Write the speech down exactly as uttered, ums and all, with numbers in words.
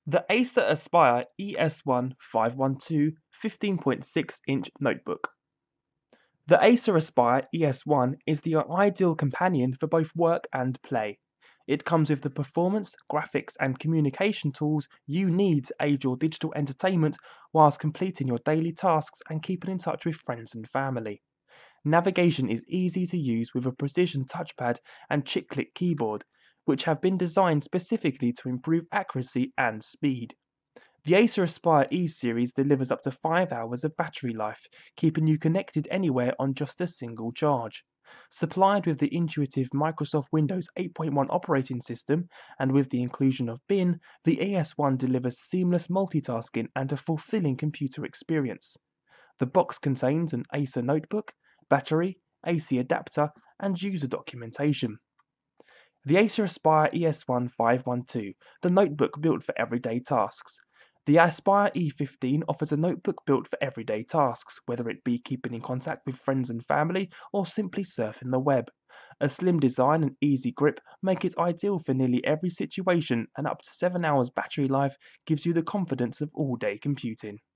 The Acer Aspire E S one five twelve fifteen point six inch notebook. The Acer Aspire E S one is the ideal companion for both work and play. It comes with the performance, graphics, and communication tools you need to aid your digital entertainment whilst completing your daily tasks and keeping in touch with friends and family. Navigation is easy to use with a precision touchpad and chick-click keyboard, which have been designed specifically to improve accuracy and speed. The Acer Aspire E series delivers up to five hours of battery life, keeping you connected anywhere on just a single charge. Supplied with the intuitive Microsoft Windows eight point one operating system and with the inclusion of bin, the E S one delivers seamless multitasking and a fulfilling computer experience. The box contains an Acer notebook, battery, A C adapter, and user documentation. The Acer Aspire E S one five twelve, the notebook built for everyday tasks. The Aspire E fifteen offers a notebook built for everyday tasks, whether it be keeping in contact with friends and family or simply surfing the web. A slim design and easy grip make it ideal for nearly every situation, and up to seven hours battery life gives you the confidence of all-day computing.